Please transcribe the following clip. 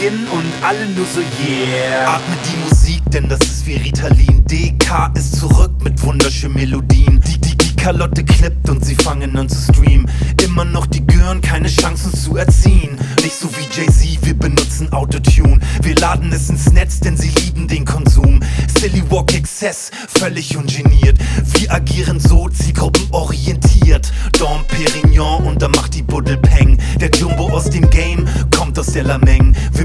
beginnen und alle nur so yeah. Atme die Musik, denn das ist wie Ritalin. DK ist zurück mit wunderschönen Melodien. Die Kalotte klippt und sie fangen an zu streamen. Immer noch die Gören, keine Chance uns zu erziehen. Nicht so wie Jay-Z, wir benutzen Autotune. Wir laden es ins Netz, denn sie lieben den Konsum. Silly Walk Exzess, völlig ungeniert. Wir agieren so zielgruppenorientiert. Dom Perignon und da macht die Buddel Peng. Der Jumbo aus dem Game kommt aus der Lameng.